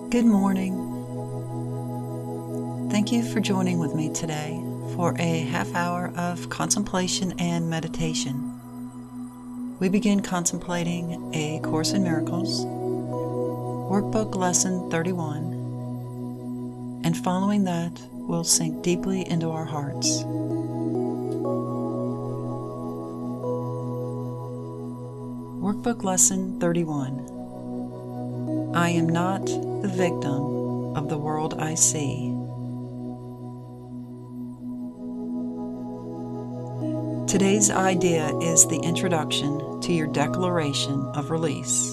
Good morning. Thank you for joining with me today for a half hour of contemplation and meditation. We begin contemplating A Course in Miracles, Workbook Lesson 31, and following that, we'll sink deeply into our hearts. Workbook Lesson 31. I am not the victim of the world I see. Today's idea is the introduction to your declaration of release.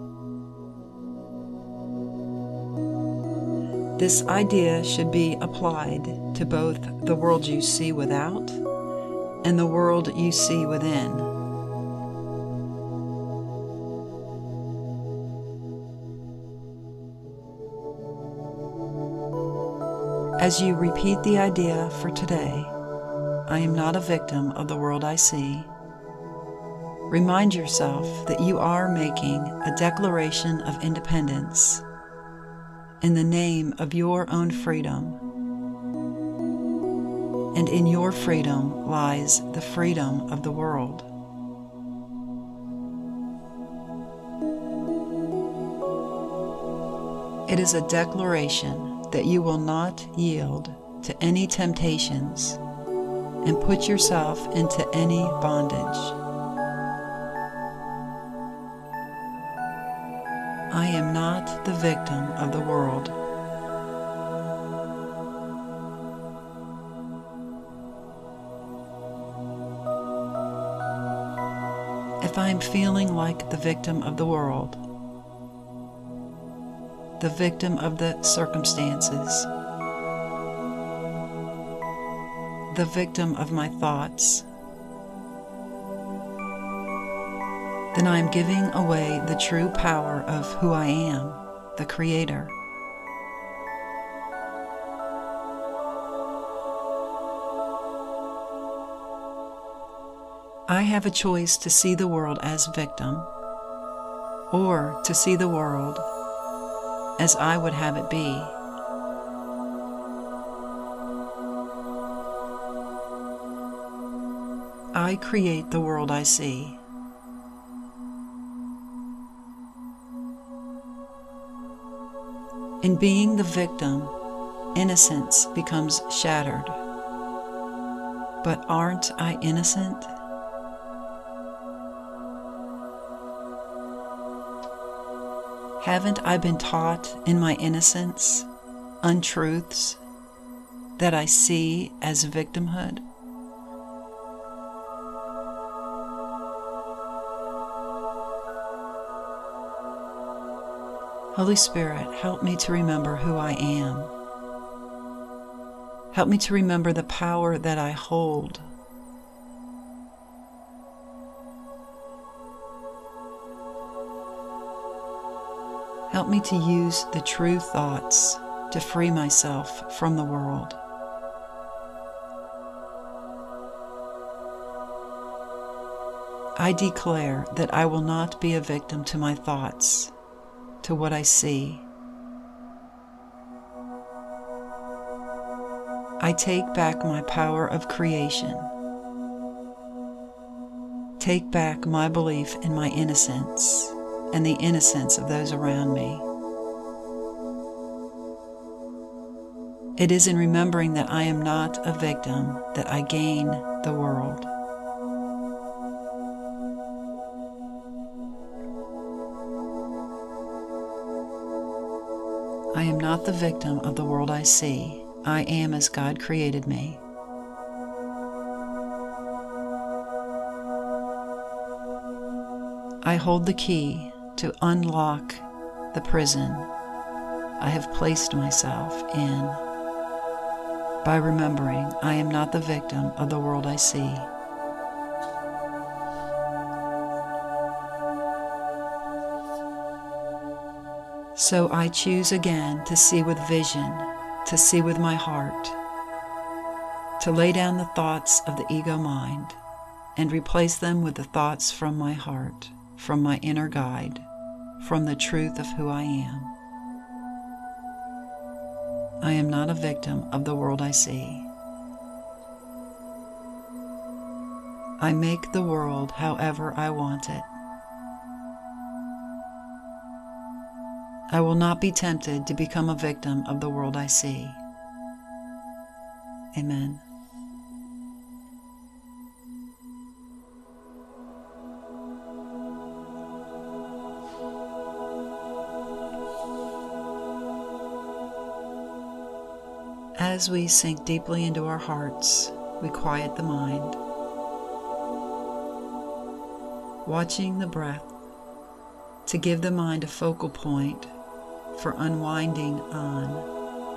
This idea should be applied to both the world you see without and the world you see within. As you repeat the idea for today, I am not a victim of the world I see, remind yourself that you are making a declaration of independence in the name of your own freedom. And in your freedom lies the freedom of the world. It is a declaration that you will not yield to any temptations and put yourself into any bondage. I am not the victim of the world. If I am feeling like the victim of the world, the victim of the circumstances, the victim of my thoughts, then I am giving away the true power of who I am, the Creator. I have a choice to see the world as victim, or to see the world as I would have it be. I create the world I see. In being the victim, innocence becomes shattered. But aren't I innocent? Haven't I been taught in my innocence untruths that I see as victimhood? Holy Spirit, help me to remember who I am. Help me to remember the power that I hold. Help me to use the true thoughts to free myself from the world. I declare that I will not be a victim to my thoughts, to what I see. I take back my power of creation. Take back my belief in my innocence and the innocence of those around me. It is in remembering that I am not a victim that I gain the world. I am not the victim of the world I see. I am as God created me. I hold the key to unlock the prison I have placed myself in by remembering I am not the victim of the world I see. So I choose again to see with vision, to see with my heart, to lay down the thoughts of the ego mind and replace them with the thoughts from my heart, from my inner guide, from the truth of who I am. I am not a victim of the world I see. I make the world however I want it. I will not be tempted to become a victim of the world I see. Amen. As we sink deeply into our hearts, we quiet the mind, watching the breath to give the mind a focal point for unwinding on.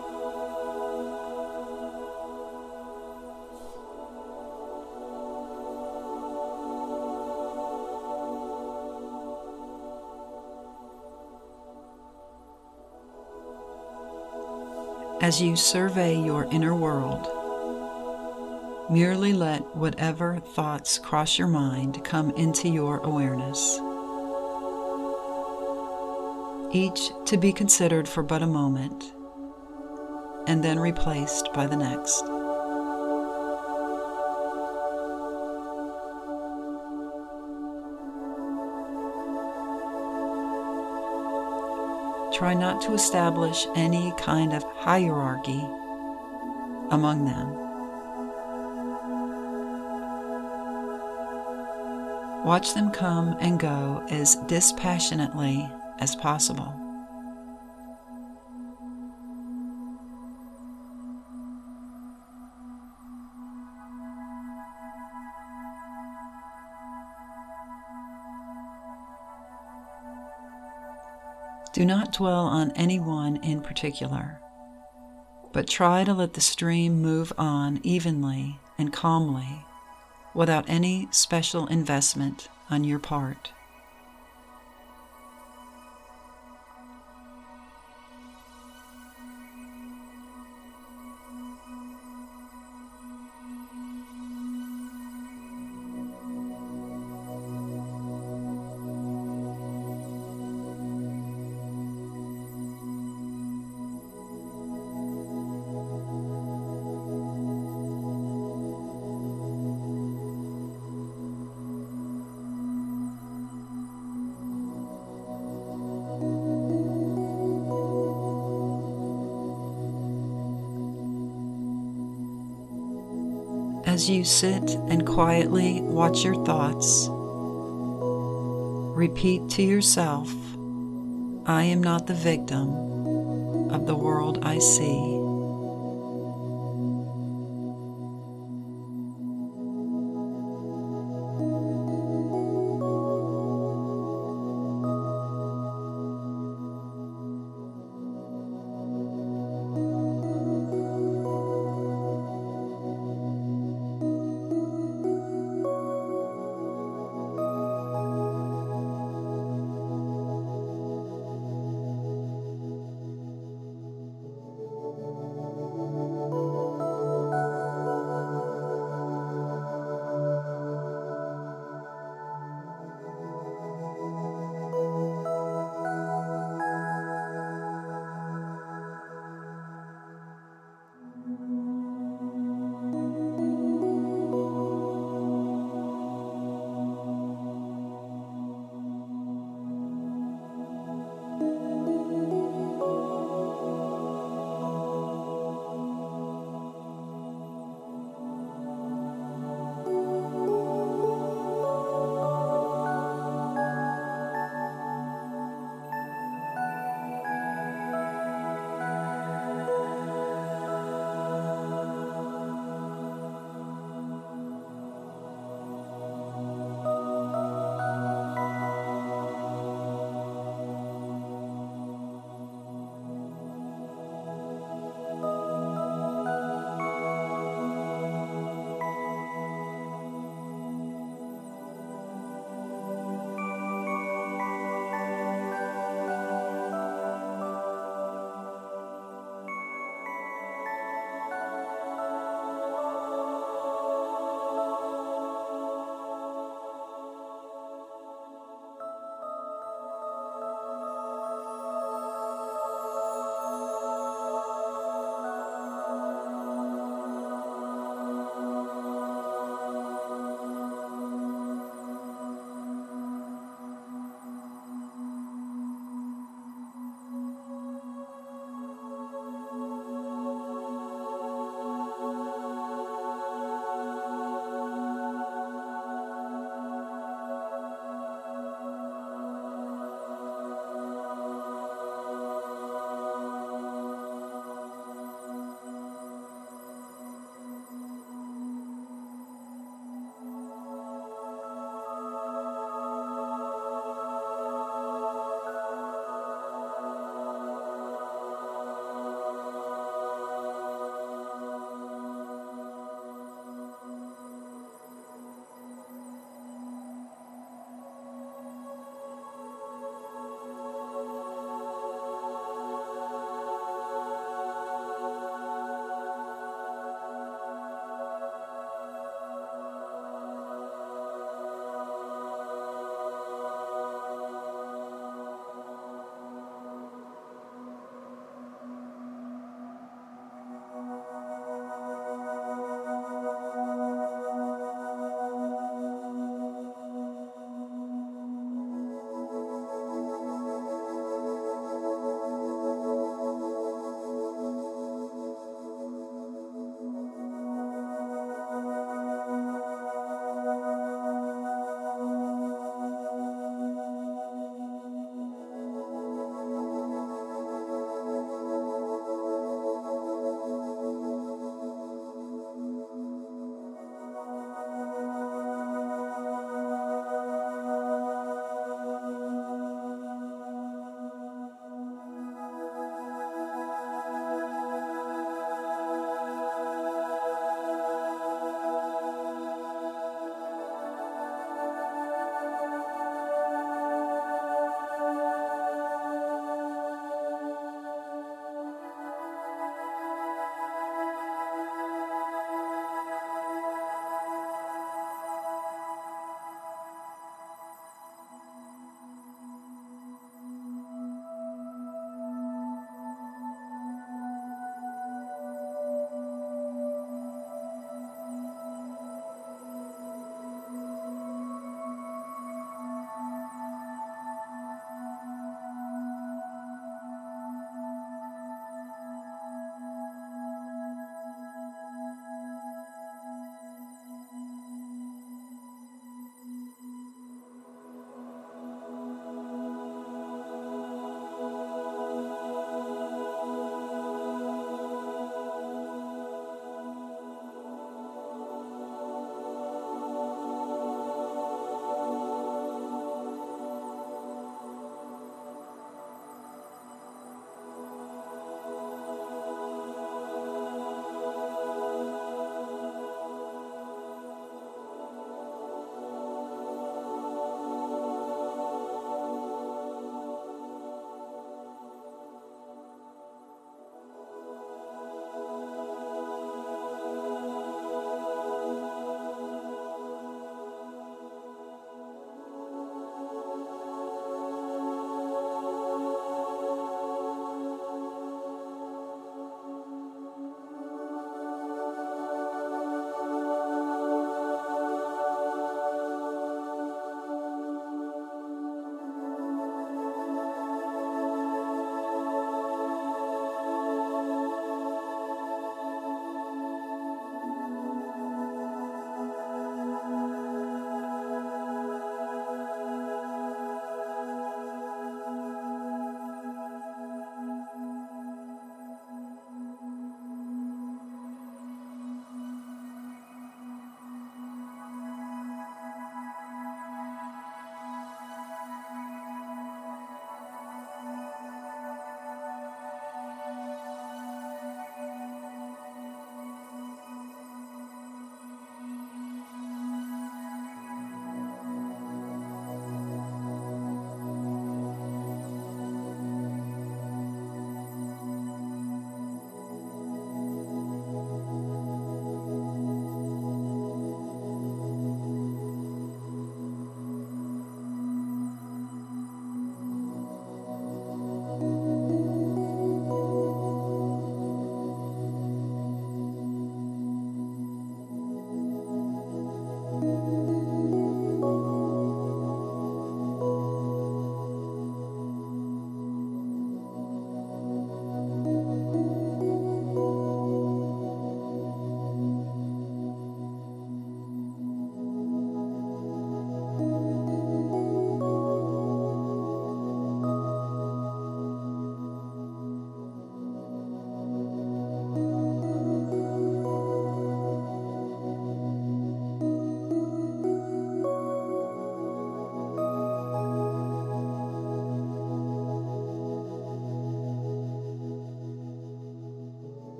As you survey your inner world, merely let whatever thoughts cross your mind come into your awareness, each to be considered for but a moment, and then replaced by the next. Try not to establish any kind of hierarchy among them. Watch them come and go as dispassionately as possible. Do not dwell on any one in particular, but try to let the stream move on evenly and calmly without any special investment on your part. As you sit and quietly watch your thoughts, repeat to yourself, I am not the victim of the world I see.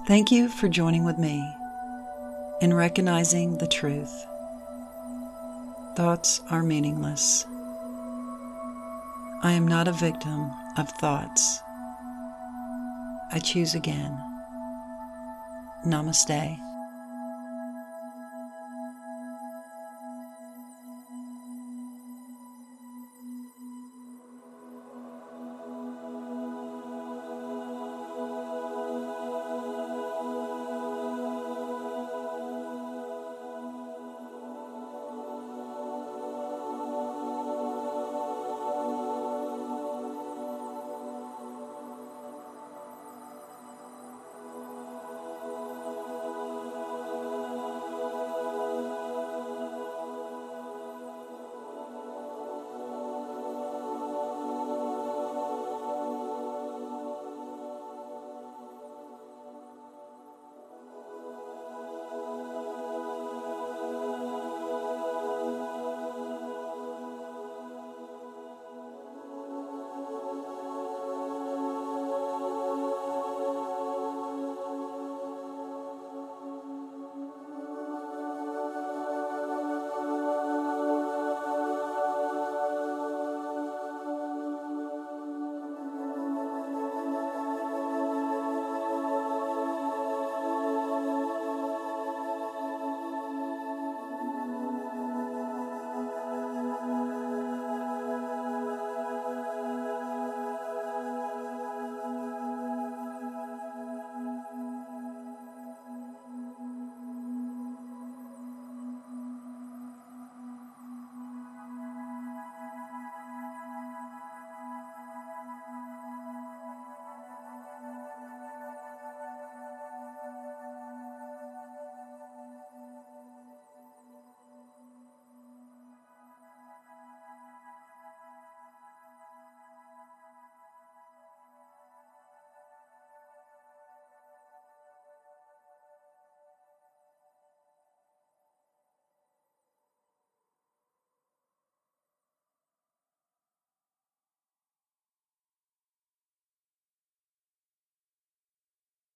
Thank you for joining with me in recognizing the truth. Thoughts are meaningless. I am not a victim of thoughts. I choose again. Namaste.